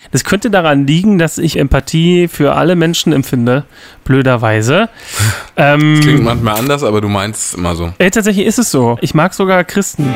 Das könnte daran liegen, dass ich Empathie für alle Menschen empfinde, blöderweise. Das klingt manchmal anders, aber du meinst es immer so. Tatsächlich ist es so. Ich mag sogar Christen.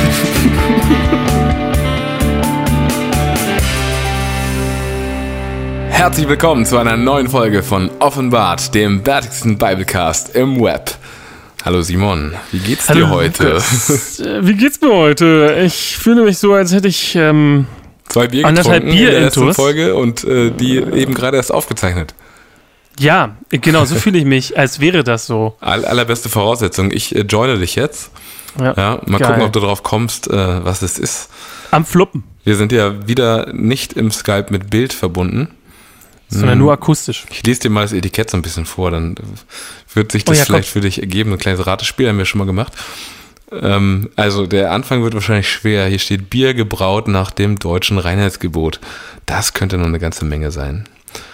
Herzlich willkommen zu einer neuen Folge von Offenbart, dem bärtigsten Biblecast im Web. Hallo Simon, wie geht's dir heute? Wie geht's mir heute? Ich fühle mich so, als hätte ich 2 Bier getrunken in der letzten Folge und die eben gerade erst aufgezeichnet. Ja, genau, so fühle ich mich, als wäre das so. Allerbeste Voraussetzung, ich joine dich jetzt. Ja, mal geil. gucken, ob du drauf kommst, was es ist. Am Fluppen. Wir sind ja wieder nicht im Skype mit Bild verbunden. Sondern nur akustisch. Ich lese dir mal das Etikett so ein bisschen vor, dann wird sich das vielleicht für dich ergeben. Ein kleines Ratespiel haben wir schon mal gemacht. Also der Anfang wird wahrscheinlich schwer. Hier steht Bier gebraut nach dem deutschen Reinheitsgebot. Das könnte noch eine ganze Menge sein.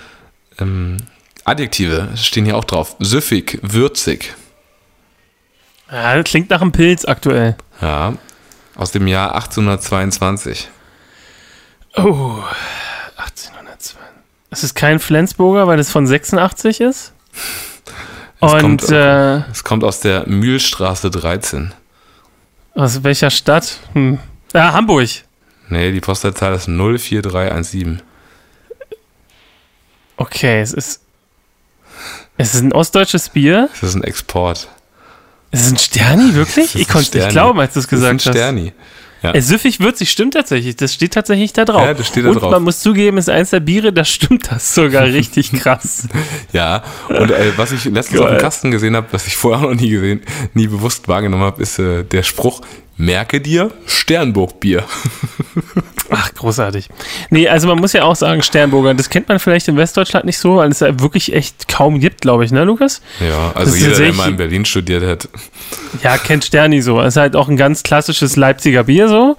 Adjektive stehen hier auch drauf. Süffig, würzig. Ja, das klingt nach einem Pilz aktuell. Ja, aus dem Jahr 1822. Oh, 1822. Es ist kein Flensburger, weil das von 86 ist. Es kommt aus der Mühlstraße 13. Aus welcher Stadt? Ja, Hamburg. Nee, die Postleitzahl ist 04317. Okay, es ist ein ostdeutsches Bier. Es ist ein Export. Es ist ein Sterni, wirklich? Ich konnte es nicht glauben, als du es gesagt hast. Es ist ein Sterni. Ja. Süffig würzig, stimmt tatsächlich. Das steht tatsächlich da drauf. Ja, das steht da drauf. Und man muss zugeben, ist eins der Biere, da stimmt das sogar richtig krass. Ja, und was ich letztens auf dem Kasten gesehen habe, was ich vorher noch nie bewusst wahrgenommen habe, ist der Spruch, merke dir, Sternburg-Bier. Ach, großartig. Nee, also man muss ja auch sagen, Sternburger, das kennt man vielleicht in Westdeutschland nicht so, weil es ja wirklich echt kaum gibt, glaube ich, ne, Lukas? Ja, also jeder, der mal in Berlin studiert hat. Ja, kennt Sterni so. Es ist halt auch ein ganz klassisches Leipziger Bier so.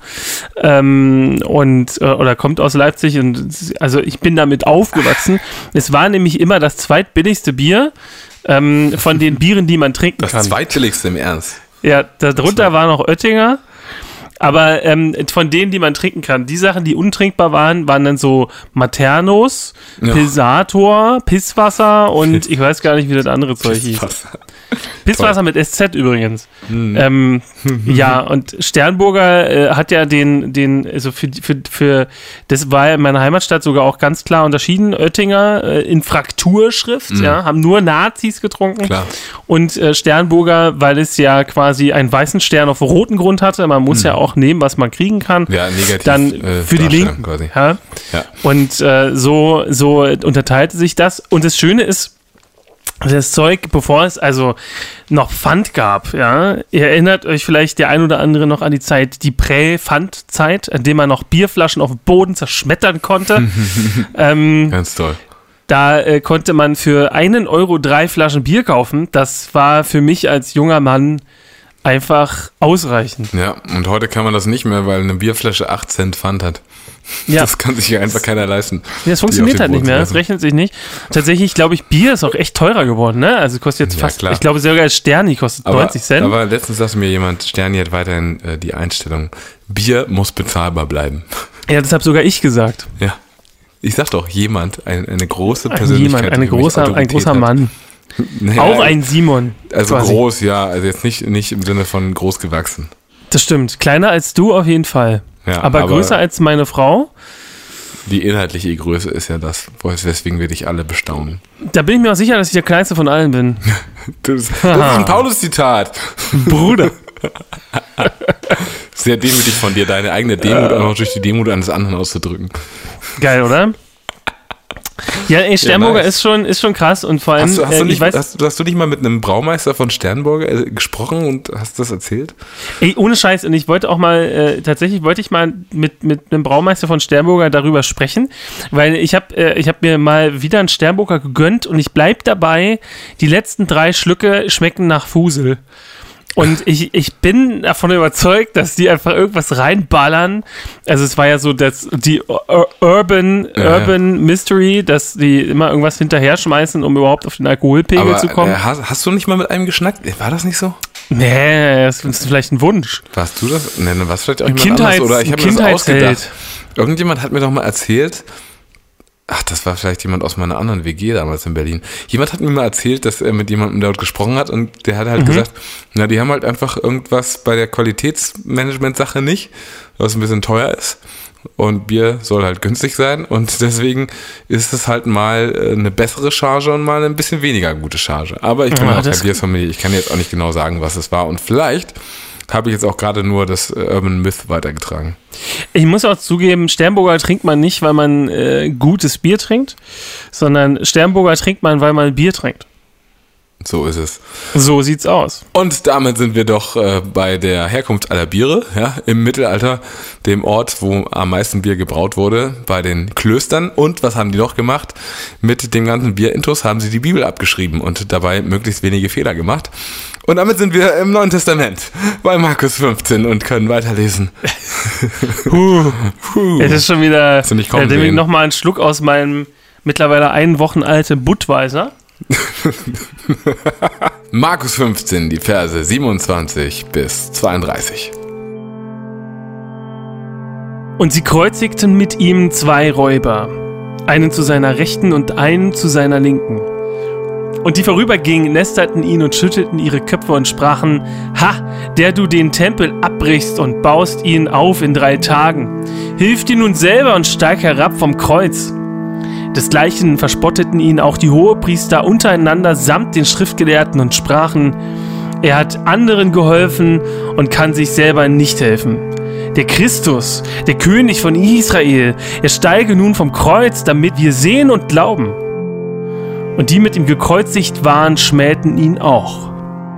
Oder kommt aus Leipzig und also ich bin damit aufgewachsen. Es war nämlich immer das zweitbilligste Bier von den Bieren, die man trinken kann. Das zweitbilligste im Ernst? Ja, darunter war noch Oettinger. Aber von denen, die man trinken kann, die Sachen, die untrinkbar waren dann so Maternos, Pilsator, Pisswasser und ich weiß gar nicht, wie das andere Zeug hieß. Pisswasser mit SZ übrigens. Ja, und Sternburger hat ja also für das war ja in meiner Heimatstadt sogar auch ganz klar unterschieden. Oettinger in Frakturschrift, ja, haben nur Nazis getrunken. Klar. Und Sternburger, weil es ja quasi einen weißen Stern auf roten Grund hatte, man muss ja auch nehmen, was man kriegen kann. Ja, negativ. Dann für die Linken. Quasi. Ja? Ja. Und so unterteilte sich das. Und das Schöne ist, das Zeug, bevor es also noch Pfand gab, ja, ihr erinnert euch vielleicht der ein oder andere noch an die Prä-Pfand-Zeit, in der man noch Bierflaschen auf dem Boden zerschmettern konnte. Ganz toll. Da konnte man für 1 Euro 3 Flaschen Bier kaufen. Das war für mich als junger Mann einfach ausreichend. Ja, und heute kann man das nicht mehr, weil eine Bierflasche 8 Cent Pfand hat. Ja. Das kann sich ja einfach keiner leisten. Ja, das funktioniert halt nicht mehr, das rechnet sich nicht. Tatsächlich, glaube ich, Bier ist auch echt teurer geworden, ne? Also kostet jetzt fast, ich glaube sogar als Sterni kostet 90 Cent. Aber letztens sagte mir jemand, Sterni hat weiterhin die Einstellung, Bier muss bezahlbar bleiben. Ja, das habe sogar ich gesagt. Ja, ich sag doch, eine große Persönlichkeit. Ein großer Mann. Naja, auch ein Simon. Also quasi. Groß, ja, also jetzt nicht im Sinne von groß gewachsen. Das stimmt, kleiner als du auf jeden Fall. Ja, aber größer als meine Frau. Die inhaltliche Größe ist ja das, weswegen wir dich alle bestaunen. Da bin ich mir auch sicher, dass ich der kleinste von allen bin. Das ist ein Paulus-Zitat. Bruder. Sehr demütig von dir, deine eigene Demut auch noch durch die Demut eines anderen auszudrücken. Geil, oder? Ja, Sternburger ist schon krass und vor allem, hast du nicht mal mit einem Braumeister von Sternburger gesprochen und hast das erzählt? Ey, ohne Scheiß, und ich wollte auch mal, tatsächlich wollte ich mal mit einem Braumeister von Sternburger darüber sprechen, weil ich hab mir mal wieder einen Sternburger gegönnt und ich bleib dabei, die letzten 3 Schlücke schmecken nach Fusel. Und ich bin davon überzeugt, dass die einfach irgendwas reinballern. Also es war ja so die Urban Mystery, dass die immer irgendwas hinterher schmeißen, um überhaupt auf den Alkoholpegel zu kommen. Hast du nicht mal mit einem geschnackt? War das nicht so? Nee, das ist vielleicht ein Wunsch. Warst du das? Nee, dann warst vielleicht auch jemand anderes. Oder ich habe mir das ausgedacht. Irgendjemand hat mir doch mal erzählt, Ach, das war vielleicht jemand aus meiner anderen WG damals in Berlin. Jemand hat mir mal erzählt, dass er mit jemandem dort gesprochen hat und der hat halt gesagt, na, die haben halt einfach irgendwas bei der Qualitätsmanagement-Sache nicht, was ein bisschen teuer ist. Und Bier soll halt günstig sein und deswegen ist es halt mal eine bessere Charge und mal ein bisschen weniger gute Charge. Aber ich bin auch kein Biersommelier, ich kann jetzt auch nicht genau sagen, was es war und vielleicht habe ich jetzt auch gerade nur das Urban Myth weitergetragen. Ich muss auch zugeben, Sternburger trinkt man nicht, weil man gutes Bier trinkt, sondern Sternburger trinkt man, weil man Bier trinkt. So ist es. So sieht's aus. Und damit sind wir doch bei der Herkunft aller Biere, ja, im Mittelalter, dem Ort, wo am meisten Bier gebraut wurde, bei den Klöstern. Und was haben die noch gemacht? Mit dem ganzen Bierintus haben sie die Bibel abgeschrieben und dabei möglichst wenige Fehler gemacht. Und damit sind wir im Neuen Testament bei Markus 15 und können weiterlesen. Es ist schon wieder, nehme ich nochmal einen Schluck aus meinem mittlerweile 1 Wochen alten Budweiser. Markus 15, die Verse 27 bis 32. Und sie kreuzigten mit ihm 2 Räuber, einen zu seiner Rechten und einen zu seiner Linken. Und die vorübergingen, lästerten ihn und schüttelten ihre Köpfe und sprachen: Ha, der du den Tempel abbrichst und baust ihn auf in 3 Tagen. Hilf dir nun selber und steig herab vom Kreuz. Desgleichen verspotteten ihn auch die Hohepriester untereinander samt den Schriftgelehrten und sprachen: Er hat anderen geholfen und kann sich selber nicht helfen. Der Christus, der König von Israel, er steige nun vom Kreuz, damit wir sehen und glauben. Und die mit ihm gekreuzigt waren, schmähten ihn auch.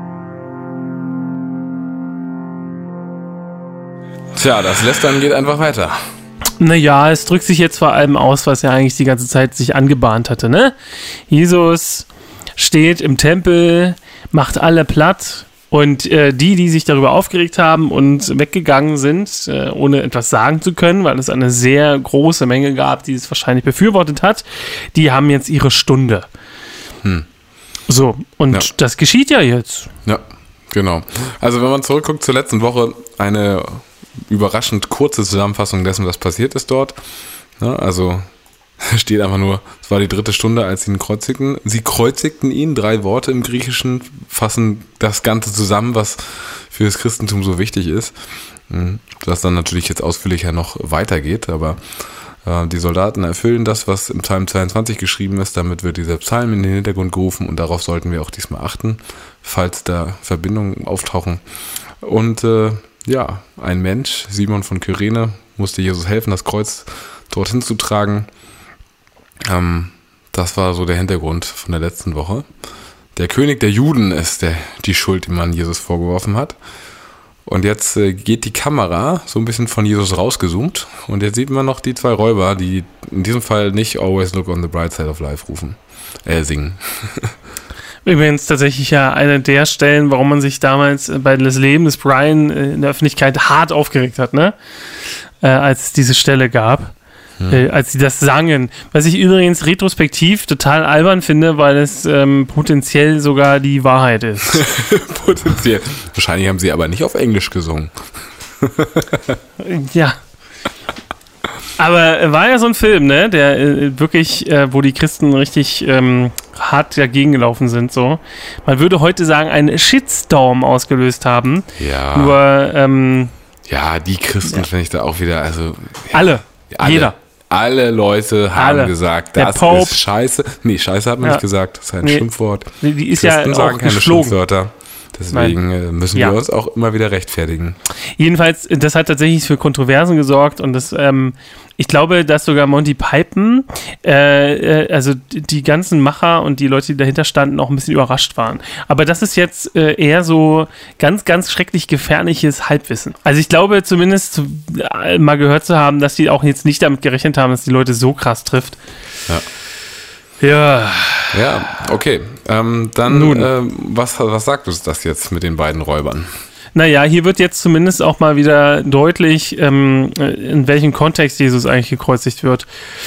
Tja, das Lästern geht einfach weiter. Naja, es drückt sich jetzt vor allem aus, was ja eigentlich die ganze Zeit sich angebahnt hatte, ne? Jesus steht im Tempel, macht alle platt und die sich darüber aufgeregt haben und weggegangen sind, ohne etwas sagen zu können, weil es eine sehr große Menge gab, die es wahrscheinlich befürwortet hat, die haben jetzt ihre Stunde. So, und das geschieht ja jetzt. Ja, genau. Also wenn man zurückguckt zur letzten Woche, eine überraschend kurze Zusammenfassung dessen, was passiert ist dort. Ja, also steht einfach nur, es war die 3. Stunde, als sie ihn kreuzigten. Sie kreuzigten ihn, 3 Worte im Griechischen fassen das Ganze zusammen, was für das Christentum so wichtig ist. Das dann natürlich jetzt ausführlicher noch weitergeht, aber die Soldaten erfüllen das, was im Psalm 22 geschrieben ist. Damit wird dieser Psalm in den Hintergrund gerufen und darauf sollten wir auch diesmal achten, falls da Verbindungen auftauchen. Und ja, ein Mensch, Simon von Kyrene, musste Jesus helfen, das Kreuz dorthin zu tragen. Das war so der Hintergrund von der letzten Woche. Der König der Juden ist die Schuld, die man Jesus vorgeworfen hat. Und jetzt geht die Kamera so ein bisschen von Jesus rausgezoomt und jetzt sieht man noch die 2 Räuber, die in diesem Fall nicht Always Look on the Bright Side of Life singen. Übrigens tatsächlich ja eine der Stellen, warum man sich damals bei das Leben des Brian in der Öffentlichkeit hart aufgeregt hat, ne? Als es diese Stelle gab, als sie das sangen. Was ich übrigens retrospektiv total albern finde, weil es potenziell sogar die Wahrheit ist. Potenziell. Wahrscheinlich haben sie aber nicht auf Englisch gesungen. Ja. Aber war ja so ein Film, ne, der wirklich, wo die Christen richtig hart dagegen gelaufen sind, so. Man würde heute sagen, einen Shitstorm ausgelöst haben. Ja. Nur, ja, die Christen finde ich da auch wieder, also. Ja, alle. Jeder. Alle Leute haben gesagt, das ist scheiße. Nee, scheiße hat man nicht gesagt, das ist ein Schimpfwort. Die ist Christen ja sagen auch keine geflogen. Schimpfwörter. Deswegen müssen wir uns auch immer wieder rechtfertigen. Jedenfalls, das hat tatsächlich für Kontroversen gesorgt und das, ich glaube, dass sogar Monty Python, also die ganzen Macher und die Leute, die dahinter standen, auch ein bisschen überrascht waren. Aber das ist jetzt eher so ganz, ganz schrecklich gefährliches Halbwissen. Also ich glaube zumindest mal gehört zu haben, dass die auch jetzt nicht damit gerechnet haben, dass die Leute so krass trifft. Ja. Ja, okay. Dann, was sagt uns das jetzt mit den beiden Räubern? Naja, hier wird jetzt zumindest auch mal wieder deutlich, in welchem Kontext Jesus eigentlich gekreuzigt wird.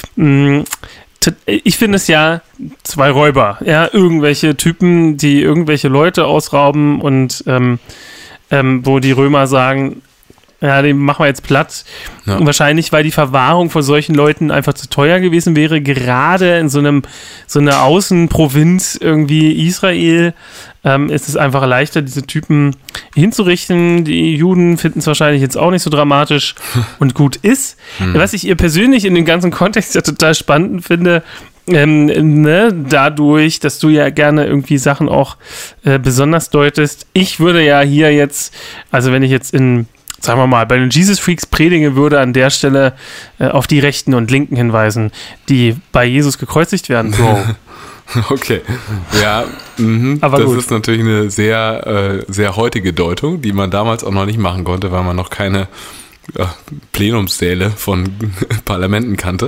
Ich finde es ja 2 Räuber, ja, irgendwelche Typen, die irgendwelche Leute ausrauben und wo die Römer sagen, Ja, den machen wir jetzt platt. Ja. Und wahrscheinlich, weil die Verwahrung von solchen Leuten einfach zu teuer gewesen wäre, gerade in so einer Außenprovinz irgendwie Israel, ist es einfach leichter, diese Typen hinzurichten. Die Juden finden es wahrscheinlich jetzt auch nicht so dramatisch und gut ist. Was ich ihr persönlich in dem ganzen Kontext ja total spannend finde, dadurch, dass du ja gerne irgendwie Sachen auch besonders deutest. Ich würde ja hier jetzt, also wenn ich jetzt sagen wir mal, bei den Jesus Freaks predige, würde an der Stelle auf die Rechten und Linken hinweisen, die bei Jesus gekreuzigt werden. So. Okay, ja, aber das gut. Ist natürlich eine sehr, sehr heutige Deutung, die man damals auch noch nicht machen konnte, weil man noch keine Plenumssäle von Parlamenten kannte.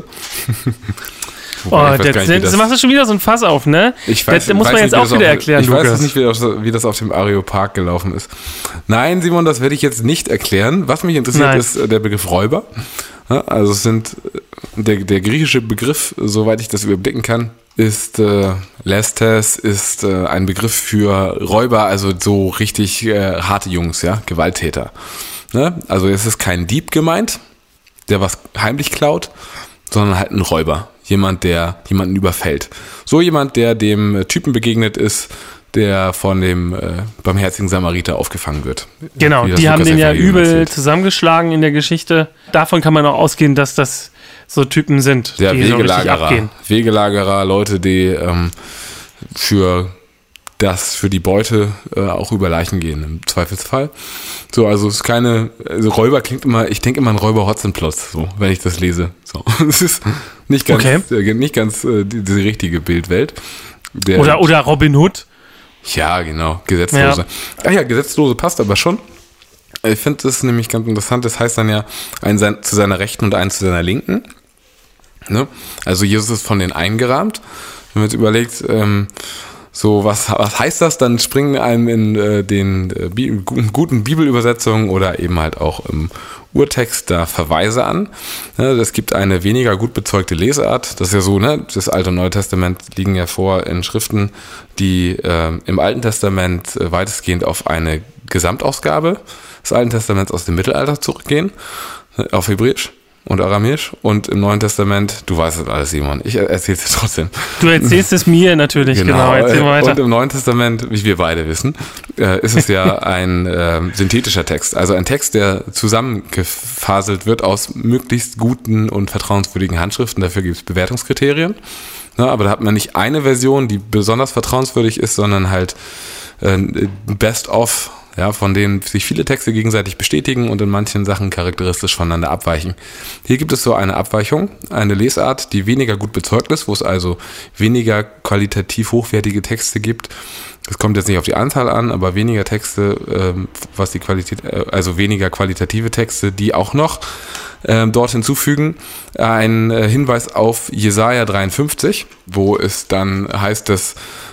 Das machst du schon wieder so ein Fass auf, ne? Ich weiß, da muss man jetzt auch wieder erklären, Ich weiß nicht, wie das auf dem Areopag gelaufen ist. Nein, Simon, das werde ich jetzt nicht erklären. Was mich interessiert, ist der Begriff Räuber. Also es sind der griechische Begriff, soweit ich das überblicken kann, ist Lestes, ist ein Begriff für Räuber, also so richtig harte Jungs, ja, Gewalttäter. Ne? Also es ist kein Dieb gemeint, der was heimlich klaut, sondern halt ein Räuber. Jemand, der jemanden überfällt. So jemand, der dem Typen begegnet ist, der von dem barmherzigen Samariter aufgefangen wird. Genau, die haben den ja übel zusammengeschlagen in der Geschichte. Davon kann man auch ausgehen, dass das so Typen sind, ja, die Wegelagerer, so richtig abgehen. Wegelagerer, Leute, die für die Beute auch über Leichen gehen, im Zweifelsfall. So, also es ist keine, also Räuber klingt immer, ich denke immer an Räuber Hotzenplotz, so, wenn ich das lese. So, es ist nicht ganz die richtige Bildwelt. Oder Robin Hood. Ja, genau, Gesetzlose. Ja. Ach ja, Gesetzlose passt aber schon. Ich finde das nämlich ganz interessant, das heißt dann ja, einen zu seiner Rechten und einen zu seiner Linken. Ne? Also Jesus ist von denen eingerahmt. Wenn man jetzt überlegt, so, was heißt das? Dann springen einem in den guten Bibelübersetzungen oder eben halt auch im Urtext da Verweise an. Es gibt eine weniger gut bezeugte Lesart. Das ist ja so, ne? Das Alte und Neue Testament liegen ja vor in Schriften, die im Alten Testament weitestgehend auf eine Gesamtausgabe des Alten Testaments aus dem Mittelalter zurückgehen, auf Hebräisch und Aramäisch, und im Neuen Testament, du weißt das alles, Simon, ich erzähl's dir trotzdem. Du erzählst es mir natürlich, genau. Erzähl weiter. Und im Neuen Testament, wie wir beide wissen, ist es ja ein synthetischer Text, also ein Text, der zusammengefaselt wird aus möglichst guten und vertrauenswürdigen Handschriften, dafür gibt es Bewertungskriterien, aber da hat man nicht eine Version, die besonders vertrauenswürdig ist, sondern halt best of, ja, von denen sich viele Texte gegenseitig bestätigen und in manchen Sachen charakteristisch voneinander abweichen. Hier gibt es so eine Abweichung, eine Lesart, die weniger gut bezeugt ist, wo es also weniger qualitativ hochwertige Texte gibt. Es kommt jetzt nicht auf die Anzahl an, aber weniger Texte, was die Qualität, also weniger qualitative Texte, die auch noch dort hinzufügen. Ein Hinweis auf Jesaja 53, wo es dann heißt, dass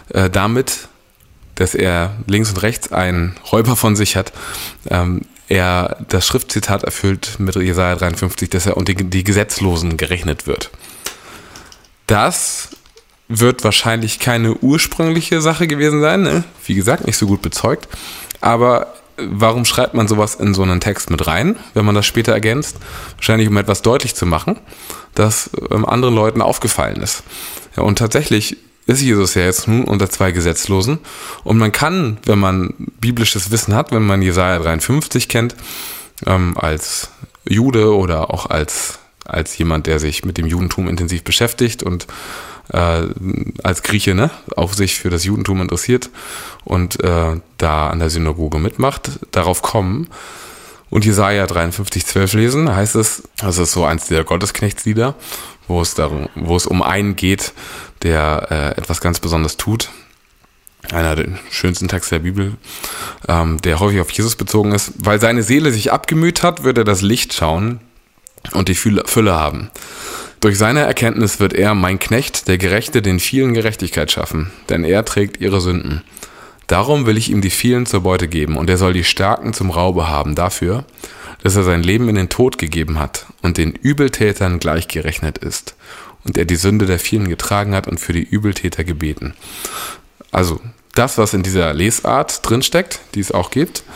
dass er links und rechts einen Räuber von sich hat, er das Schriftzitat erfüllt mit Jesaja 53, dass er unter die Gesetzlosen gerechnet wird. Das wird wahrscheinlich keine ursprüngliche Sache gewesen sein, ne? Wie gesagt, nicht so gut bezeugt, aber warum schreibt man sowas in so einen Text mit rein, wenn man das später ergänzt? Wahrscheinlich, um etwas deutlich zu machen, das anderen Leuten aufgefallen ist. Ja, und tatsächlich ist Jesus ja jetzt nun unter zwei Gesetzlosen. Und man kann, wenn man biblisches Wissen hat, wenn man Jesaja 53 kennt, als Jude oder auch als jemand, der sich mit dem Judentum intensiv beschäftigt und als Grieche, ne, auch sich für das Judentum interessiert und da an der Synagoge mitmacht, darauf kommen und Jesaja 53,12 lesen, heißt es, das ist so eins der Gottesknechtslieder, wo es um einen geht, der etwas ganz Besonderes tut. Einer der schönsten Texte der Bibel, der häufig auf Jesus bezogen ist. Weil seine Seele sich abgemüht hat, wird er das Licht schauen und die Fülle haben. Durch seine Erkenntnis wird er, mein Knecht, der Gerechte, den vielen Gerechtigkeit schaffen, denn er trägt ihre Sünden. Darum will ich ihm die vielen zur Beute geben, und er soll die Starken zum Raube haben dafür, dass er sein Leben in den Tod gegeben hat und den Übeltätern gleichgerechnet ist und er die Sünde der vielen getragen hat und für die Übeltäter gebeten. Also das, was in dieser Lesart drinsteckt, die es auch gibt,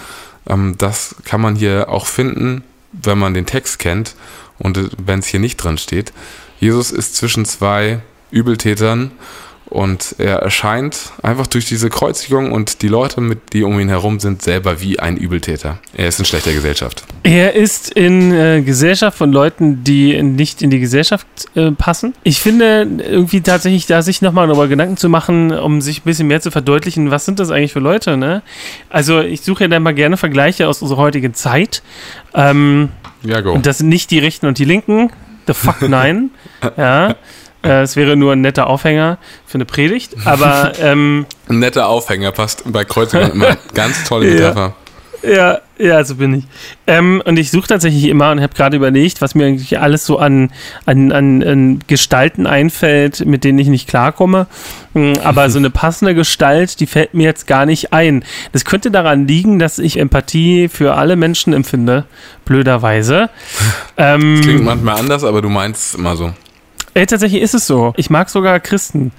Das kann man hier auch finden, wenn man den Text kennt und wenn es hier nicht drin steht. Jesus ist zwischen zwei Übeltätern und er erscheint einfach durch diese Kreuzigung und die Leute, die um ihn herum sind, selber wie ein Übeltäter. Er ist in schlechter Gesellschaft. Er ist in Gesellschaft von Leuten, die nicht in die Gesellschaft passen. Ich finde irgendwie tatsächlich, da sich nochmal darüber Gedanken zu machen, um sich ein bisschen mehr zu verdeutlichen, was sind das eigentlich für Leute, ne? Also ich suche ja dann mal gerne Vergleiche aus unserer heutigen Zeit. Ja, go. Und das sind nicht die Rechten und die Linken. The fuck nein. Ja. Es wäre nur ein netter Aufhänger für eine Predigt, aber ein netter Aufhänger passt bei Kreuzigung immer. Ganz tolle Metapher. Ja, so bin ich. Und ich suche tatsächlich immer und habe gerade überlegt, was mir eigentlich alles so an Gestalten einfällt, mit denen ich nicht klarkomme. Aber so eine passende Gestalt, die fällt mir jetzt gar nicht ein. Das könnte daran liegen, dass ich Empathie für alle Menschen empfinde, blöderweise. Das klingt manchmal anders, aber du meinst es immer so. Tatsächlich ist es so. Ich mag sogar Christen.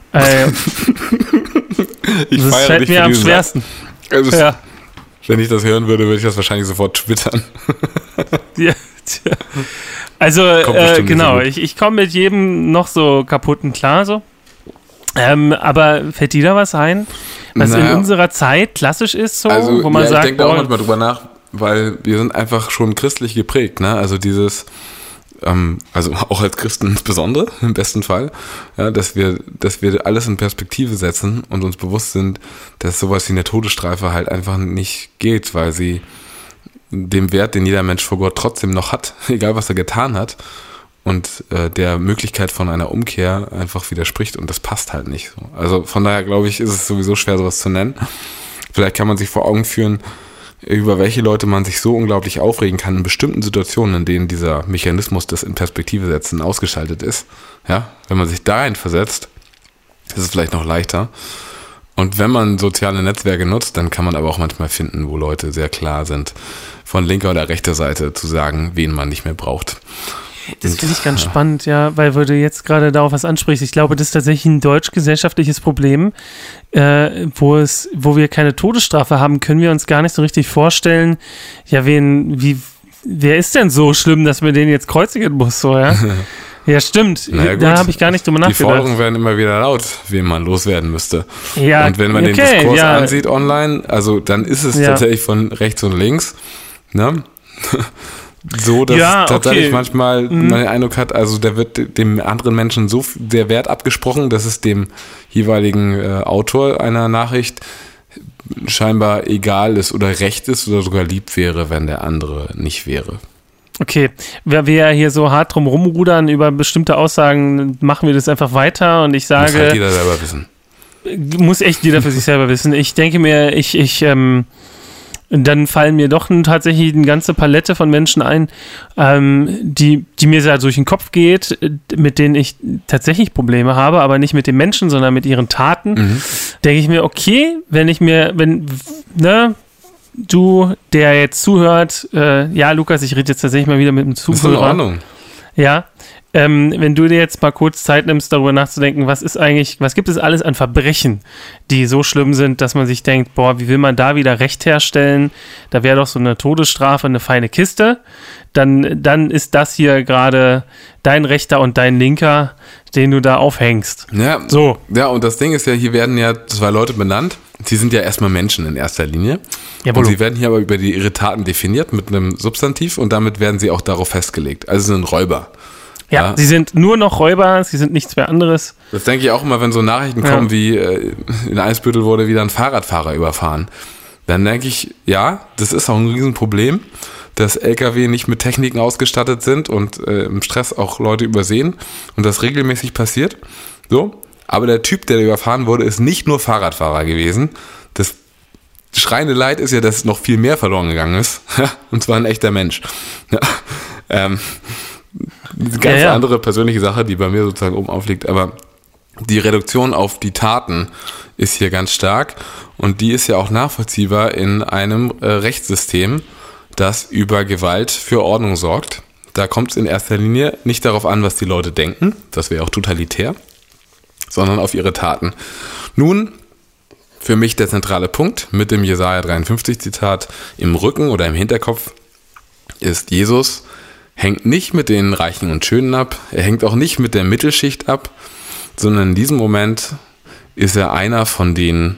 Ich das fällt mir am schwersten. Also wenn ich das hören würde ich das wahrscheinlich sofort twittern. Ja. Also, genau, ich komme mit jedem noch so kaputten klar, so. Aber fällt dir da was ein, was in unserer Zeit klassisch ist, so, also, wo man sagt, ich denke da auch manchmal drüber nach, weil wir sind einfach schon christlich geprägt, ne? Also dieses, also auch als Christen insbesondere, im besten Fall, ja, dass wir alles in Perspektive setzen und uns bewusst sind, dass sowas wie eine Todesstrafe halt einfach nicht geht, weil sie dem Wert, den jeder Mensch vor Gott trotzdem noch hat, egal was er getan hat, und der Möglichkeit von einer Umkehr einfach widerspricht, und das passt halt nicht so. Also von daher glaube ich, ist es sowieso schwer, sowas zu nennen. Vielleicht kann man sich vor Augen führen, über welche Leute man sich so unglaublich aufregen kann in bestimmten Situationen, in denen dieser Mechanismus des in Perspektive setzen ausgeschaltet ist. Ja, wenn man sich dahin versetzt, ist es vielleicht noch leichter. Und wenn man soziale Netzwerke nutzt, dann kann man aber auch manchmal finden, wo Leute sehr klar sind, von linker oder rechter Seite zu sagen, wen man nicht mehr braucht. Das finde ich ganz spannend, ja, weil du jetzt gerade darauf was ansprichst. Ich glaube, das ist tatsächlich ein deutsch-gesellschaftliches Problem, wo wir keine Todesstrafe haben, können wir uns gar nicht so richtig vorstellen, ja, wer ist denn so schlimm, dass man den jetzt kreuzigen muss, so, ja? Ja, stimmt. Ja, da habe ich gar nicht drüber nachgedacht. Die Forderungen werden immer wieder laut, wen man loswerden müsste. Ja, und wenn man den Diskurs ansieht online, also dann ist es tatsächlich von rechts und links, ne? So, dass tatsächlich manchmal man den Eindruck hat, also da wird dem anderen Menschen so der Wert abgesprochen, dass es dem jeweiligen Autor einer Nachricht scheinbar egal ist oder recht ist oder sogar lieb wäre, wenn der andere nicht wäre. Okay, weil wir ja hier so hart drum rumrudern über bestimmte Aussagen, machen wir das einfach weiter und ich sage... Muss halt jeder selber wissen. Muss echt jeder für sich selber wissen. Ich denke mir, dann fallen mir doch tatsächlich eine ganze Palette von Menschen ein, die mir da durch den Kopf geht, mit denen ich tatsächlich Probleme habe, aber nicht mit den Menschen, sondern mit ihren Taten. Denke ich mir, okay, wenn du, der jetzt zuhört, ja, Lukas, ich rede jetzt tatsächlich mal wieder mit dem Zuhörer. Das ist in Ordnung. Ja, wenn du dir jetzt mal kurz Zeit nimmst, darüber nachzudenken, was gibt es alles an Verbrechen, die so schlimm sind, dass man sich denkt, boah, wie will man da wieder Recht herstellen? Da wäre doch so eine Todesstrafe eine feine Kiste. Dann ist das hier gerade dein Rechter und dein Linker, den du da aufhängst. Ja, so. Ja, und das Ding ist ja, hier werden ja 2 Leute benannt. Sie sind ja erstmal Menschen in erster Linie. Und sie werden hier aber über ihre Taten definiert mit einem Substantiv und damit werden sie auch darauf festgelegt. Also sie sind Räuber. Ja, sie sind nur noch Räuber, sie sind nichts mehr anderes. Das denke ich auch immer, wenn so Nachrichten kommen wie in Eimsbüttel wurde wieder ein Fahrradfahrer überfahren. Dann denke ich, ja, das ist auch ein Riesenproblem, dass LKW nicht mit Techniken ausgestattet sind und im Stress auch Leute übersehen und das regelmäßig passiert. So, aber der Typ, der überfahren wurde, ist nicht nur Fahrradfahrer gewesen. Das schreiende Leid ist ja, dass noch viel mehr verloren gegangen ist. Und zwar ein echter Mensch. Ja, eine ganz andere persönliche Sache, die bei mir sozusagen oben aufliegt, aber die Reduktion auf die Taten ist hier ganz stark und die ist ja auch nachvollziehbar in einem Rechtssystem, das über Gewalt für Ordnung sorgt. Da kommt es in erster Linie nicht darauf an, was die Leute denken, das wäre auch totalitär, sondern auf ihre Taten. Nun für mich der zentrale Punkt mit dem Jesaja 53 Zitat im Rücken oder im Hinterkopf ist, Jesus hängt nicht mit den Reichen und Schönen ab, er hängt auch nicht mit der Mittelschicht ab, sondern in diesem Moment ist er einer von denen,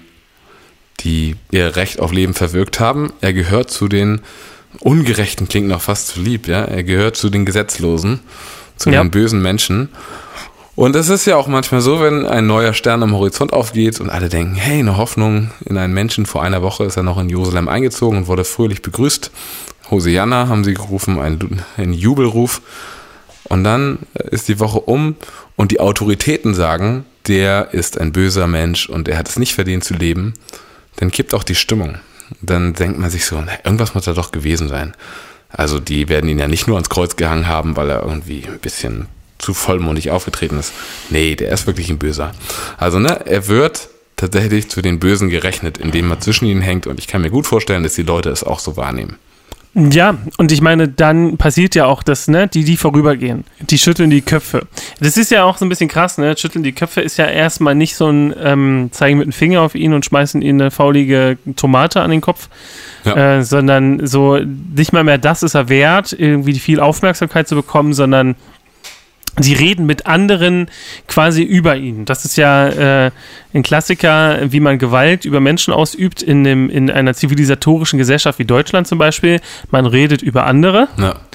die ihr Recht auf Leben verwirkt haben. Er gehört zu den Ungerechten, klingt noch fast zu lieb, ja. Er gehört zu den Gesetzlosen, zu den bösen Menschen. Und es ist ja auch manchmal so, wenn ein neuer Stern am Horizont aufgeht und alle denken, hey, eine Hoffnung in einen Menschen. Vor einer Woche ist er noch in Jerusalem eingezogen und wurde fröhlich begrüßt. Hosianna haben sie gerufen, ein Jubelruf. Und dann ist die Woche um und die Autoritäten sagen, der ist ein böser Mensch und er hat es nicht verdient zu leben. Dann kippt auch die Stimmung. Dann denkt man sich so, irgendwas muss da doch gewesen sein. Also die werden ihn ja nicht nur ans Kreuz gehangen haben, weil er irgendwie ein bisschen zu vollmundig aufgetreten ist. Nee, der ist wirklich ein Böser. Also er wird tatsächlich zu den Bösen gerechnet, indem man zwischen ihnen hängt. Und ich kann mir gut vorstellen, dass die Leute es auch so wahrnehmen. Ja, und ich meine, dann passiert ja auch das, die vorübergehen, die schütteln die Köpfe. Das ist ja auch so ein bisschen krass, schütteln die Köpfe ist ja erstmal nicht so ein zeigen mit dem Finger auf ihn und schmeißen ihm eine faulige Tomate an den Kopf, sondern so nicht mal mehr das ist er wert, irgendwie viel Aufmerksamkeit zu bekommen, sondern sie reden mit anderen quasi über ihn. Das ist ja ein Klassiker, wie man Gewalt über Menschen ausübt in einer zivilisatorischen Gesellschaft wie Deutschland zum Beispiel. Man redet über andere.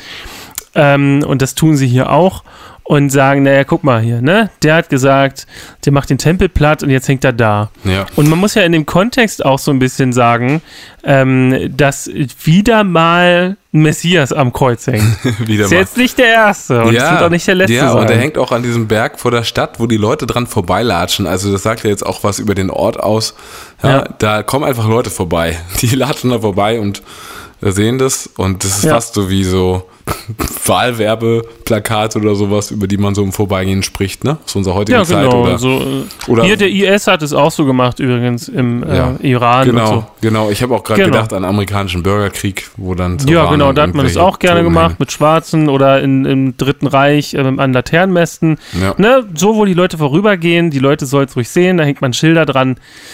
Ja. Und das tun sie hier auch. Und sagen, naja, guck mal hier, der hat gesagt, der macht den Tempel platt und jetzt hängt er da. Ja. Und man muss ja in dem Kontext auch so ein bisschen sagen, dass wieder mal ein Messias am Kreuz hängt. Ist jetzt nicht der Erste und es wird auch nicht der Letzte sein. Ja, und er hängt auch an diesem Berg vor der Stadt, wo die Leute dran vorbeilatschen. Also das sagt ja jetzt auch was über den Ort aus. Ja. Da kommen einfach Leute vorbei. Die latschen da vorbei und sehen das und das ist fast so wie so Wahlwerbeplakate oder sowas, über die man so im Vorbeigehen spricht, Zu unserer heutigen Zeit. Oder hier, der IS hat es auch so gemacht übrigens im Iran. Genau, und so. Genau. Ich habe auch gerade gedacht an den amerikanischen Bürgerkrieg, wo dann da hat man es auch gerne gemacht, mit Schwarzen oder im Dritten Reich an Laternenmästen. Ja. So, wo die Leute vorübergehen, die Leute soll es ruhig sehen, da hängt man Schilder dran.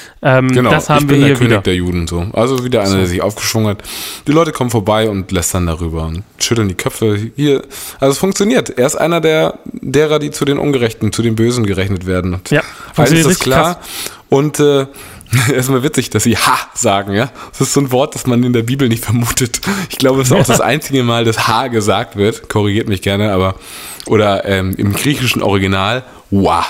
Das haben wir hier der König der Juden so. Also wieder einer, der sich aufgeschwungen hat. Die Leute kommen vorbei und lästern darüber und schütteln die Köpfe. Hier, also es funktioniert. Er ist einer derer, die zu den Ungerechten, zu den Bösen gerechnet werden. Und alles ist klar. Krass. Und erstmal witzig, dass sie Ha sagen, ja. Das ist so ein Wort, das man in der Bibel nicht vermutet. Ich glaube, es ist auch das einzige Mal, dass Ha gesagt wird. Korrigiert mich gerne, aber oder im griechischen Original Wa.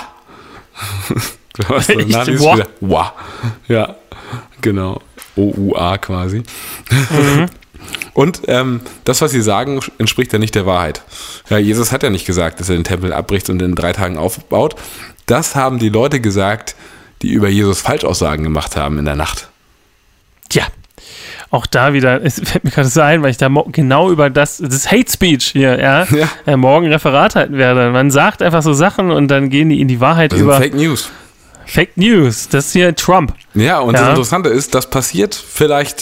Wa. Ja, genau. O-U-A quasi. Mhm. Und das, was sie sagen, entspricht ja nicht der Wahrheit. Ja, Jesus hat ja nicht gesagt, dass er den Tempel abbricht und in 3 Tagen aufbaut. Das haben die Leute gesagt, die über Jesus Falschaussagen gemacht haben in der Nacht. Tja, auch da wieder, es fällt mir gerade so ein, weil ich da genau über das Hate Speech hier, morgen Referat halten werde. Man sagt einfach so Sachen und dann gehen die in die Wahrheit das über. Fake News. Fake News, das ist hier Trump. Ja, und das Interessante ist, das passiert vielleicht,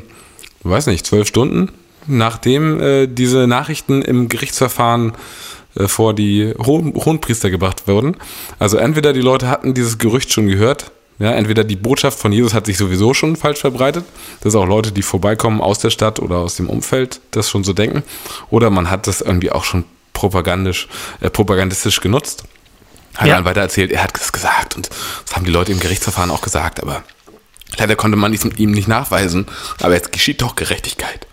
12 Stunden, nachdem diese Nachrichten im Gerichtsverfahren vor die Hohenpriester gebracht wurden. Also entweder die Leute hatten dieses Gerücht schon gehört, entweder die Botschaft von Jesus hat sich sowieso schon falsch verbreitet, dass auch Leute, die vorbeikommen aus der Stadt oder aus dem Umfeld, das schon so denken, oder man hat das irgendwie auch schon propagandistisch genutzt. Hat dann weiter erzählt, er hat das gesagt und das haben die Leute im Gerichtsverfahren auch gesagt, aber leider konnte man ihm nicht nachweisen, aber jetzt geschieht doch Gerechtigkeit.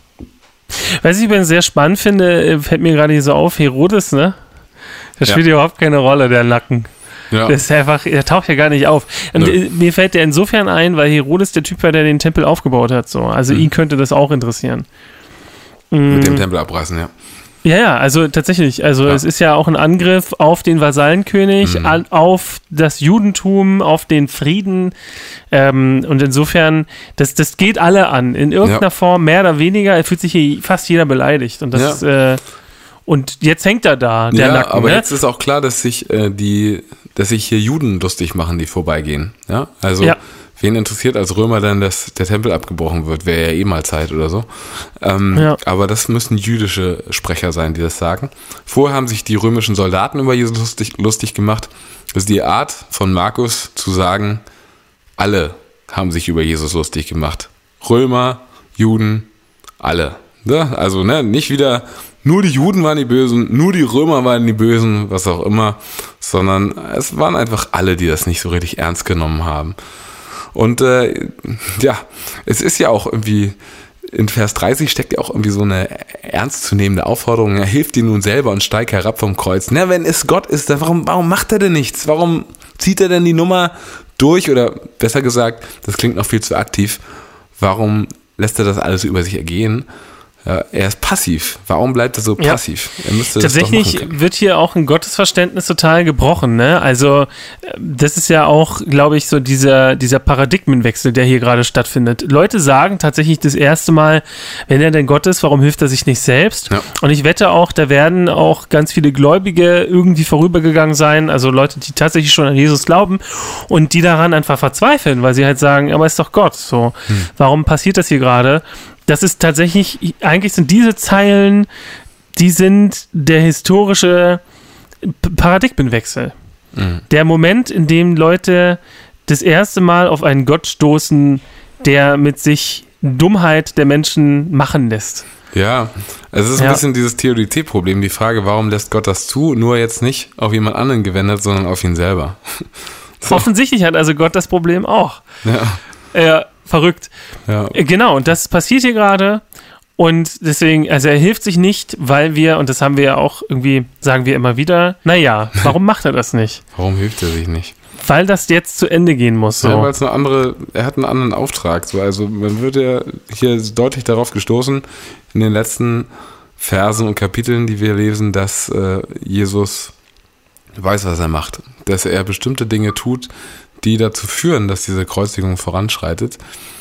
Was ich übrigens sehr spannend finde, fällt mir gerade hier so auf, Herodes, Das spielt überhaupt keine Rolle, der Nacken. Ja. Das ist einfach, der taucht ja gar nicht auf. Und mir fällt der insofern ein, weil Herodes der Typ war, der den Tempel aufgebaut hat. So. Also ihn könnte das auch interessieren. Mit dem Tempel abreißen, ja. Ja, also tatsächlich. Also es ist ja auch ein Angriff auf den Vasallenkönig, auf das Judentum, auf den Frieden. Und insofern, das geht alle an. In irgendeiner Form, mehr oder weniger, fühlt sich hier fast jeder beleidigt. Und das und jetzt hängt er da, der Nacken. Aber jetzt ist auch klar, dass sich hier Juden lustig machen, die vorbeigehen. Ja, also wen interessiert als Römer dann, dass der Tempel abgebrochen wird? Wäre ja mal Zeit oder so. Aber das müssen jüdische Sprecher sein, die das sagen. Vorher haben sich die römischen Soldaten über Jesus lustig gemacht. Das ist die Art von Markus zu sagen, alle haben sich über Jesus lustig gemacht. Römer, Juden, alle. Ne? Also nicht wieder nur die Juden waren die Bösen, nur die Römer waren die Bösen, was auch immer, sondern es waren einfach alle, die das nicht so richtig ernst genommen haben. Und es ist ja auch irgendwie, in Vers 30 steckt ja auch irgendwie so eine ernstzunehmende Aufforderung, er hilft dir nun selber und steig herab vom Kreuz. Na, wenn es Gott ist, dann warum macht er denn nichts? Warum zieht er denn die Nummer durch? Oder besser gesagt, das klingt noch viel zu aktiv, warum lässt er das alles über sich ergehen? Ja, er ist passiv. Warum bleibt er so passiv? Er müsste tatsächlich das doch machen. Wird hier auch ein Gottesverständnis total gebrochen. Ne? Also das ist ja auch, glaube ich, so dieser Paradigmenwechsel, der hier gerade stattfindet. Leute sagen tatsächlich das erste Mal, wenn er denn Gott ist, warum hilft er sich nicht selbst? Ja. Und ich wette auch, da werden auch ganz viele Gläubige irgendwie vorübergegangen sein, also Leute, die tatsächlich schon an Jesus glauben und die daran einfach verzweifeln, weil sie halt sagen, aber ist doch Gott. So, warum passiert das hier gerade? Das ist tatsächlich, eigentlich sind diese Zeilen, die sind der historische Paradigmenwechsel. Mhm. Der Moment, in dem Leute das erste Mal auf einen Gott stoßen, der mit sich Dummheit der Menschen machen lässt. Ja, es ist ein bisschen dieses Theodizee-Problem, die Frage, warum lässt Gott das zu, nur jetzt nicht auf jemand anderen gewendet, sondern auf ihn selber. So. Offensichtlich hat also Gott das Problem auch. Ja. Verrückt. Ja. Genau, und das passiert hier gerade und deswegen, also er hilft sich nicht, weil wir, und das haben wir ja auch irgendwie, sagen wir immer wieder, warum macht er das nicht? Warum hilft er sich nicht? Weil das jetzt zu Ende gehen muss. So. Ja, weil es er hat einen anderen Auftrag. So. Also man wird ja hier deutlich darauf gestoßen, in den letzten Versen und Kapiteln, die wir lesen, dass Jesus weiß, was er macht. Dass er bestimmte Dinge tut, die dazu führen, dass diese Kreuzigung voranschreitet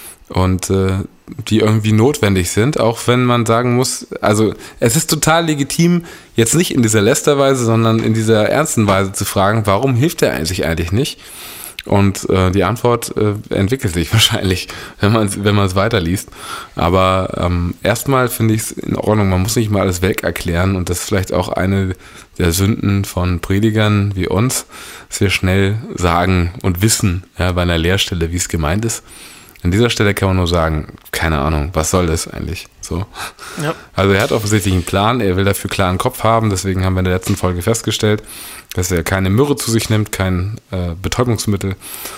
und die irgendwie notwendig sind, auch wenn man sagen muss, also es ist total legitim, jetzt nicht in dieser Lästerweise, sondern in dieser ernsten Weise zu fragen, warum hilft er sich eigentlich nicht? Und die Antwort entwickelt sich wahrscheinlich, wenn man es weiterliest. Aber erstmal finde ich es in Ordnung, man muss nicht mal alles weg erklären und das ist vielleicht auch eine der Sünden von Predigern wie uns, dass wir schnell sagen und wissen, bei einer Lehrstelle, wie es gemeint ist. An dieser Stelle kann man nur sagen, keine Ahnung, was soll das eigentlich? So. Ja. Also er hat offensichtlich einen Plan, er will dafür klaren Kopf haben, deswegen haben wir in der letzten Folge festgestellt, dass er keine Myrrhe zu sich nimmt, kein Betäubungsmittel.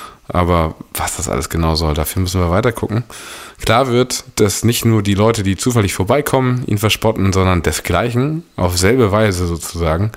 Aber was das alles genau soll, dafür müssen wir weiter gucken. Klar wird, dass nicht nur die Leute, die zufällig vorbeikommen, ihn verspotten, sondern desgleichen, auf selbe Weise sozusagen,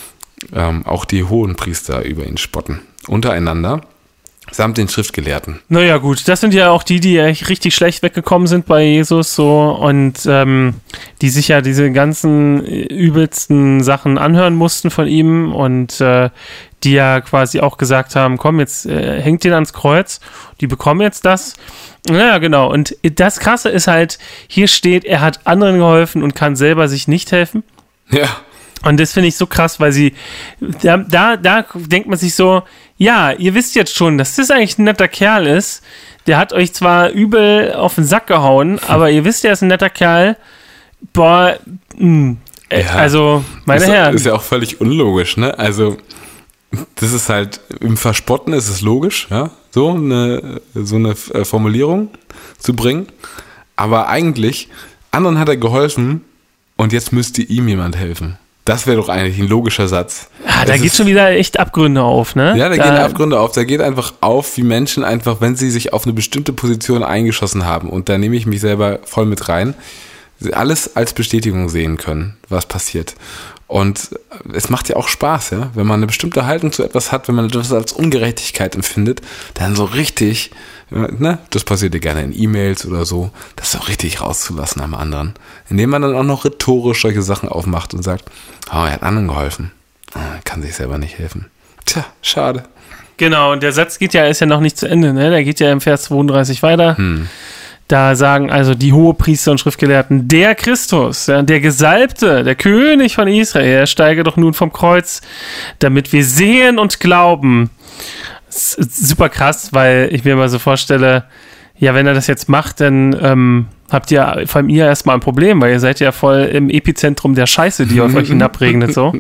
auch die Hohenpriester über ihn spotten. Untereinander, samt den Schriftgelehrten. Naja gut, das sind ja auch die richtig schlecht weggekommen sind bei Jesus so und die sich ja diese ganzen übelsten Sachen anhören mussten von ihm und die ja quasi auch gesagt haben, komm, jetzt hängt ihn ans Kreuz, die bekommen jetzt das. Naja, genau. Und das Krasse ist halt, hier steht, er hat anderen geholfen und kann selber sich nicht helfen. Ja. Und das finde ich so krass, weil da denkt man sich so, ja, ihr wisst jetzt schon, dass das eigentlich ein netter Kerl ist. Der hat euch zwar übel auf den Sack gehauen, aber ihr wisst, er ist ein netter Kerl. Boah, also, meine Herren. Ist ja auch völlig unlogisch, ne? Also, das ist halt, im Verspotten ist es logisch, ja, so eine Formulierung zu bringen. Aber eigentlich, anderen hat er geholfen und jetzt müsste ihm jemand helfen. Das wäre doch eigentlich ein logischer Satz. Ja, da geht schon wieder echt Abgründe auf, ne? Ja, da gehen Abgründe auf. Da geht einfach auf, wie Menschen einfach, wenn sie sich auf eine bestimmte Position eingeschossen haben, und da nehme ich mich selber voll mit rein, alles als Bestätigung sehen können, was passiert. Und es macht ja auch Spaß, ja, wenn man eine bestimmte Haltung zu etwas hat, wenn man etwas als Ungerechtigkeit empfindet, dann so richtig, ne, das passiert ja gerne in E-Mails oder so, das so richtig rauszulassen am anderen. Indem man dann auch noch rhetorisch solche Sachen aufmacht und sagt, oh, er hat anderen geholfen, kann sich selber nicht helfen. Tja, schade. Genau, und der Satz ist ja noch nicht zu Ende, ne? Der geht ja im Vers 32 weiter. Da sagen also die Hohepriester und Schriftgelehrten, der Christus, der Gesalbte, der König von Israel, steige doch nun vom Kreuz, damit wir sehen und glauben. Das ist super krass, weil ich mir mal so vorstelle, ja, wenn er das jetzt macht, dann habt ihr vor allem ihr erstmal ein Problem, weil ihr seid ja voll im Epizentrum der Scheiße, die auf euch hinabregnet, so.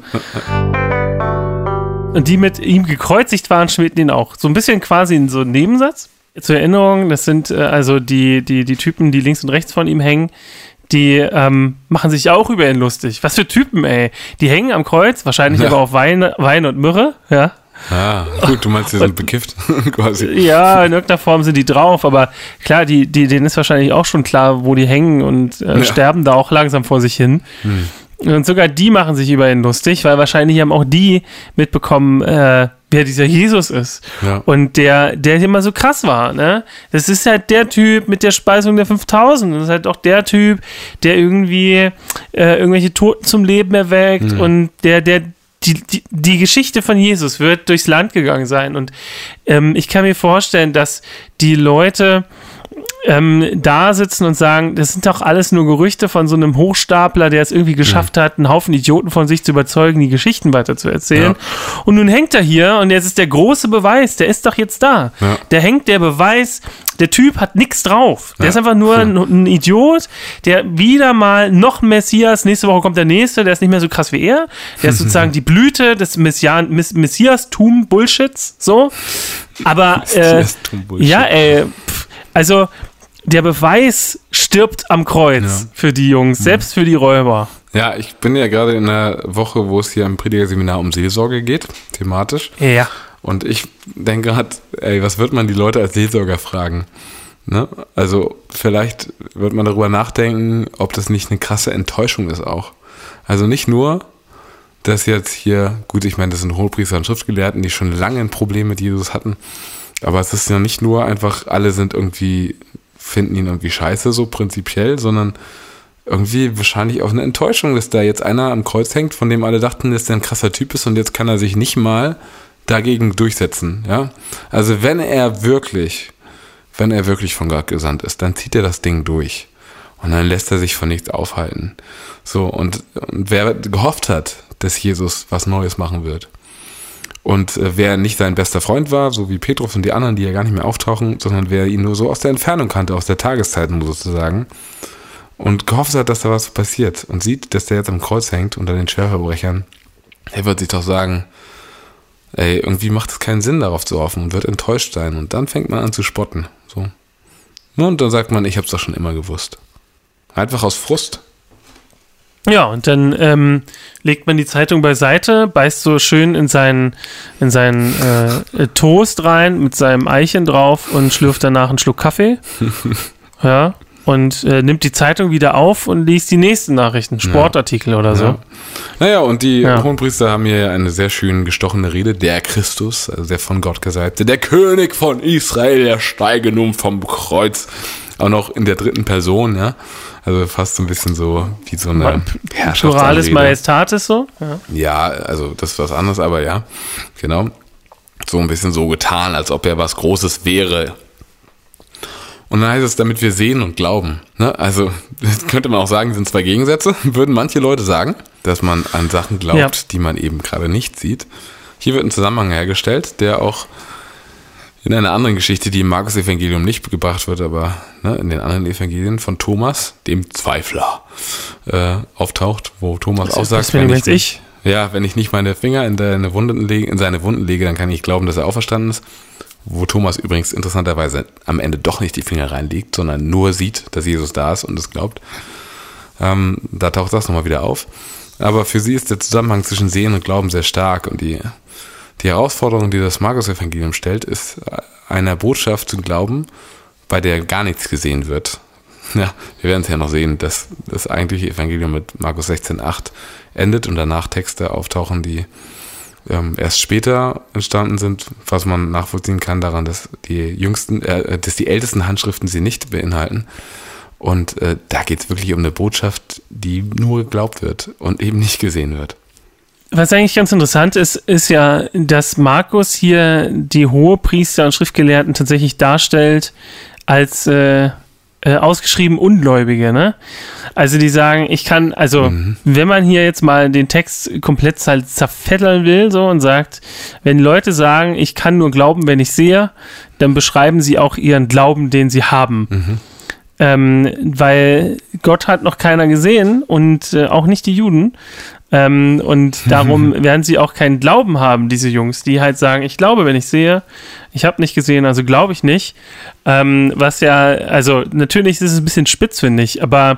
Und die mit ihm gekreuzigt waren, schmähten ihn auch. So ein bisschen quasi in so einem Nebensatz. zur Erinnerung, das sind also die Typen, die links und rechts von ihm hängen, die machen sich auch über ihn lustig. Was für Typen, ey. Die hängen am Kreuz, wahrscheinlich aber auf Wein und Myrrhe, ja. Ah, gut, du meinst, die sind bekifft, quasi. Ja, in irgendeiner Form sind die drauf, aber klar, denen ist wahrscheinlich auch schon klar, wo die hängen und sterben da auch langsam vor sich hin. Und sogar die machen sich über ihn lustig, weil wahrscheinlich haben auch die mitbekommen, wer dieser Jesus ist. Ja. Und der immer so krass war, ne? Das ist halt der Typ mit der Speisung der 5000. Das ist halt auch der Typ, der irgendwie irgendwelche Toten zum Leben erweckt und die Geschichte von Jesus wird durchs Land gegangen sein. Und ich kann mir vorstellen, dass die Leute da sitzen und sagen, das sind doch alles nur Gerüchte von so einem Hochstapler, der es irgendwie geschafft hat, einen Haufen Idioten von sich zu überzeugen, die Geschichten weiter zu erzählen. Ja. Und nun hängt er hier und jetzt ist der große Beweis, der ist doch jetzt da. Ja. Der hängt der Beweis, der Typ hat nichts drauf. Der ist einfach nur ein Idiot, der wieder mal noch Messias, nächste Woche kommt der nächste, der ist nicht mehr so krass wie er. Der ist sozusagen die Blüte des Messiastum-Bullshits, so. Aber, ja, ey, also, der Beweis stirbt am Kreuz für die Jungs, selbst für die Räuber. Ja, ich bin ja gerade in einer Woche, wo es hier im Predigerseminar um Seelsorge geht, thematisch. Ja. Und ich denke gerade, was wird man die Leute als Seelsorger fragen? Ne? Also vielleicht wird man darüber nachdenken, ob das nicht eine krasse Enttäuschung ist auch. Also nicht nur, dass jetzt hier, gut, ich meine, das sind Hohepriester und Schriftgelehrten, die schon lange ein Problem mit Jesus hatten, aber es ist ja nicht nur einfach, alle finden ihn irgendwie scheiße, so prinzipiell, sondern irgendwie wahrscheinlich auch eine Enttäuschung, dass da jetzt einer am Kreuz hängt, von dem alle dachten, dass der ein krasser Typ ist und jetzt kann er sich nicht mal dagegen durchsetzen, ja. Also wenn er wirklich von Gott gesandt ist, dann zieht er das Ding durch und dann lässt er sich von nichts aufhalten. So, und wer gehofft hat, dass Jesus was Neues machen wird, und wer nicht sein bester Freund war, so wie Petrus und die anderen, die ja gar nicht mehr auftauchen, sondern wer ihn nur so aus der Entfernung kannte, aus der Tageszeit sozusagen, und gehofft hat, dass da was passiert und sieht, dass der jetzt am Kreuz hängt unter den Schwerverbrechern, er wird sich doch sagen, irgendwie macht es keinen Sinn, darauf zu hoffen und wird enttäuscht sein. Und dann fängt man an zu spotten. So. Und dann sagt man, ich hab's doch schon immer gewusst. Einfach aus Frust. Ja, und dann legt man die Zeitung beiseite, beißt so schön in seinen Toast rein mit seinem Eichen drauf und schlürft danach einen Schluck Kaffee. Ja, und nimmt die Zeitung wieder auf und liest die nächsten Nachrichten, Sportartikel oder so. Ja. Naja, und die Hohenpriester haben hier eine sehr schön gestochene Rede. Der Christus, also der von Gott Gesalbte, der König von Israel, der steige nun vom Kreuz. Auch noch in der dritten Person, ja. Also fast so ein bisschen so wie so eine Herrschaftsanrede. Pluralis Majestatis so? Ja, also das ist was anderes, aber ja, genau. So ein bisschen so getan, als ob er was Großes wäre. Und dann heißt es, damit wir sehen und glauben. Ne? Also könnte man auch sagen, sind zwei Gegensätze, würden manche Leute sagen, dass man an Sachen glaubt, die man eben gerade nicht sieht. Hier wird ein Zusammenhang hergestellt, der auch in einer anderen Geschichte, die im Markus-Evangelium nicht gebracht wird, aber in den anderen Evangelien von Thomas, dem Zweifler, auftaucht, wo Thomas auch sagt, wenn ich nicht meine Finger in seine Wunden lege, dann kann ich glauben, dass er auferstanden ist. Wo Thomas übrigens interessanterweise am Ende doch nicht die Finger reinlegt, sondern nur sieht, dass Jesus da ist und es glaubt. Da taucht das nochmal wieder auf. Aber für sie ist der Zusammenhang zwischen Sehen und Glauben sehr stark und die Herausforderung, die das Markus-Evangelium stellt, ist, einer Botschaft zu glauben, bei der gar nichts gesehen wird. Ja, wir werden es ja noch sehen, dass das eigentliche Evangelium mit Markus 16,8 endet und danach Texte auftauchen, die erst später entstanden sind, was man nachvollziehen kann daran, dass die ältesten Handschriften sie nicht beinhalten. Und da geht es wirklich um eine Botschaft, die nur geglaubt wird und eben nicht gesehen wird. Was eigentlich ganz interessant ist, ist ja, dass Markus hier die Hohepriester und Schriftgelehrten tatsächlich darstellt als ausgeschrieben Ungläubige, ne? Also die sagen, wenn man hier jetzt mal den Text komplett zerfetteln will, so, und sagt, wenn Leute sagen, ich kann nur glauben, wenn ich sehe, dann beschreiben sie auch ihren Glauben, den sie haben. Weil Gott hat noch keiner gesehen und auch nicht die Juden. Und darum werden sie auch keinen Glauben haben, diese Jungs, die halt sagen, ich glaube, wenn ich sehe, ich habe nicht gesehen, also glaube ich nicht. Was ja, also natürlich ist es ein bisschen spitz, finde ich, aber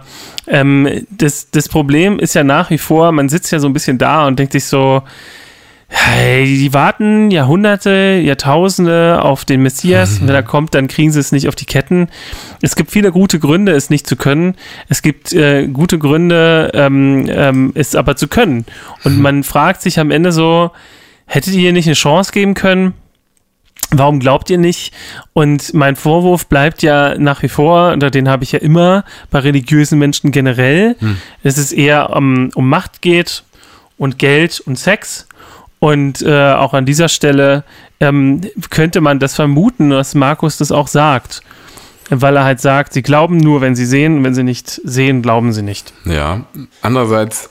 das Problem ist ja nach wie vor, man sitzt ja so ein bisschen da und denkt sich so, hey, die warten Jahrhunderte, Jahrtausende auf den Messias. Wenn er kommt, dann kriegen sie es nicht auf die Ketten. Es gibt viele gute Gründe, es nicht zu können. Es gibt gute Gründe, es aber zu können. Und man fragt sich am Ende so, hättet ihr nicht eine Chance geben können? Warum glaubt ihr nicht? Und mein Vorwurf bleibt ja nach wie vor, oder den habe ich ja immer bei religiösen Menschen generell, dass es eher um Macht geht und Geld und Sex. Und auch an dieser Stelle könnte man das vermuten, dass Markus das auch sagt. Weil er halt sagt, sie glauben nur, wenn sie sehen. Und wenn sie nicht sehen, glauben sie nicht. Ja, andererseits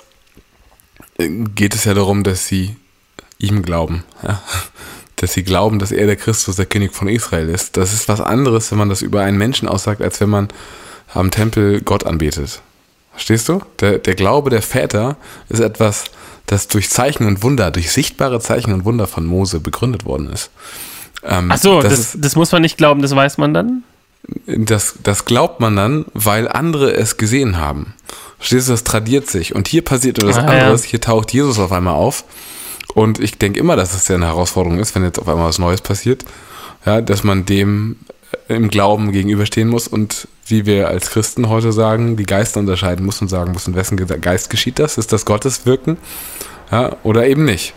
geht es ja darum, dass sie ihm glauben. Ja? Dass sie glauben, dass er der Christus, der König von Israel ist. Das ist was anderes, wenn man das über einen Menschen aussagt, als wenn man am Tempel Gott anbetet. Verstehst du? Der Glaube der Väter ist etwas, das durch Zeichen und Wunder, durch sichtbare Zeichen und Wunder von Mose begründet worden ist. Ach so, das muss man nicht glauben, das weiß man dann? Das glaubt man dann, weil andere es gesehen haben. Verstehst du, das tradiert sich. Und hier passiert etwas anderes, hier taucht Jesus auf einmal auf. Und ich denke immer, dass es ja eine Herausforderung ist, wenn jetzt auf einmal was Neues passiert, ja, dass man dem im Glauben gegenüberstehen muss und wie wir als Christen heute sagen, die Geister unterscheiden muss und sagen muss, in wessen Geist geschieht das? Ist das Gottes Wirken? Ja, oder eben nicht?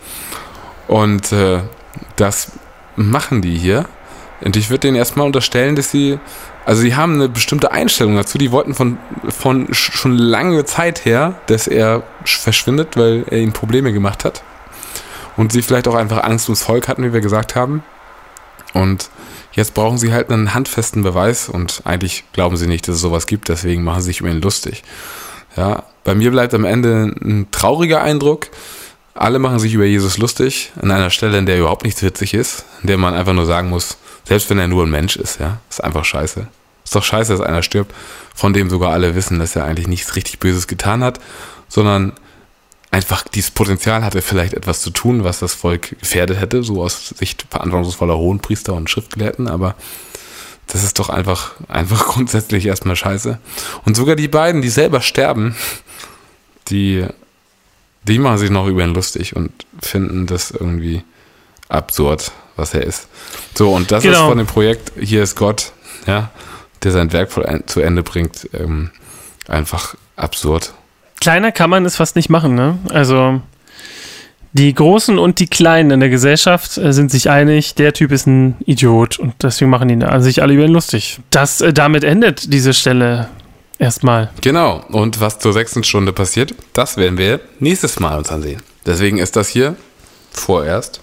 Und das machen die hier. Und ich würde denen erstmal unterstellen, dass sie haben eine bestimmte Einstellung dazu. Die wollten von schon lange Zeit her, dass er verschwindet, weil er ihnen Probleme gemacht hat. Und sie vielleicht auch einfach Angst ums Volk hatten, wie wir gesagt haben. Und jetzt brauchen sie halt einen handfesten Beweis und eigentlich glauben sie nicht, dass es sowas gibt, deswegen machen sie sich über ihn lustig. Ja, bei mir bleibt am Ende ein trauriger Eindruck. Alle machen sich über Jesus lustig, an einer Stelle, in der überhaupt nichts witzig ist, in der man einfach nur sagen muss, selbst wenn er nur ein Mensch ist, ja, ist einfach scheiße. Ist doch scheiße, dass einer stirbt, von dem sogar alle wissen, dass er eigentlich nichts richtig Böses getan hat, sondern einfach dieses Potenzial hatte, vielleicht etwas zu tun, was das Volk gefährdet hätte, so aus Sicht verantwortungsvoller Hohenpriester und Schriftgelehrten, aber das ist doch einfach grundsätzlich erstmal scheiße. Und sogar die beiden, die selber sterben, die machen sich noch über ihn lustig und finden das irgendwie absurd, was er ist. So, und das ist von dem Projekt Hier ist Gott, ja, der sein Werk zu Ende bringt, einfach absurd. Kleiner kann man es fast nicht machen, ne? Also die Großen und die Kleinen in der Gesellschaft sind sich einig, der Typ ist ein Idiot und deswegen machen die sich alle über ihn lustig. Damit endet diese Stelle erstmal. Genau, und was zur 6. Stunde passiert, das werden wir nächstes Mal uns ansehen. Deswegen ist das hier vorerst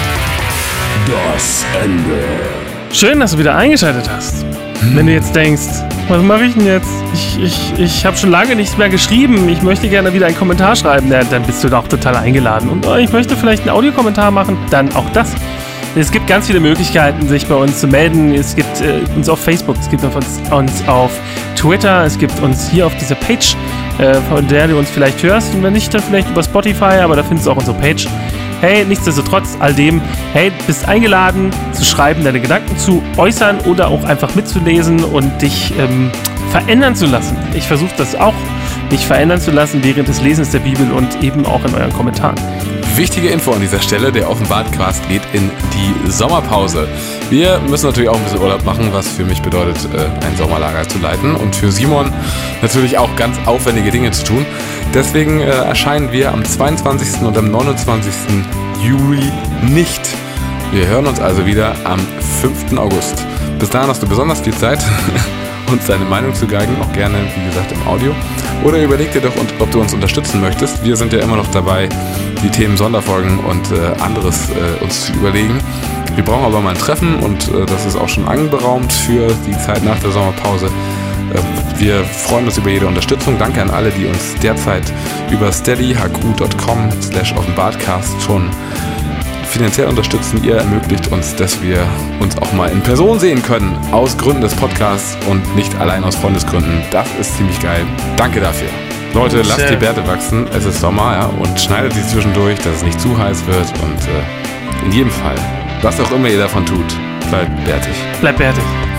das Ende. Schön, dass du wieder eingeschaltet hast. Wenn du jetzt denkst, was mache ich denn jetzt? Ich habe schon lange nichts mehr geschrieben. Ich möchte gerne wieder einen Kommentar schreiben. Ja, dann bist du da auch total eingeladen. Und ich möchte vielleicht einen Audiokommentar machen. Dann auch das. Es gibt ganz viele Möglichkeiten, sich bei uns zu melden. Es gibt uns auf Facebook, es gibt uns auf Twitter, es gibt uns hier auf dieser Page, von der du uns vielleicht hörst. Und wenn nicht, dann vielleicht über Spotify, aber da findest du auch unsere Page. Hey, nichtsdestotrotz, all dem, hey, bist eingeladen zu schreiben, deine Gedanken zu äußern oder auch einfach mitzulesen und dich verändern zu lassen. Ich versuche das auch, mich verändern zu lassen während des Lesens der Bibel und eben auch in euren Kommentaren. Wichtige Info an dieser Stelle, der Offenbartcast geht in die Sommerpause. Wir müssen natürlich auch ein bisschen Urlaub machen, was für mich bedeutet, ein Sommerlager zu leiten und für Simon natürlich auch ganz aufwendige Dinge zu tun. Deswegen erscheinen wir am 22. und am 29. Juli nicht. Wir hören uns also wieder am 5. August. Bis dahin hast du besonders viel Zeit, uns deine Meinung zu geigen, auch gerne, wie gesagt, im Audio. Oder überleg dir doch, ob du uns unterstützen möchtest. Wir sind ja immer noch dabei, die Themen Sonderfolgen und anderes uns zu überlegen. Wir brauchen aber mal ein Treffen und das ist auch schon anberaumt für die Zeit nach der Sommerpause. Wir freuen uns über jede Unterstützung. Danke an alle, die uns derzeit über steadyhq.com/offenbartcast schon finanziell unterstützen. Ihr ermöglicht uns, dass wir uns auch mal in Person sehen können, aus Gründen des Podcasts und nicht allein aus Freundesgründen. Das ist ziemlich geil. Danke dafür. Leute, lasst die Bärte wachsen. Es ist Sommer, ja, und schneidet sie zwischendurch, dass es nicht zu heiß wird. Und in jedem Fall, was auch immer ihr davon tut, bleibt bärtig. Bleibt bärtig.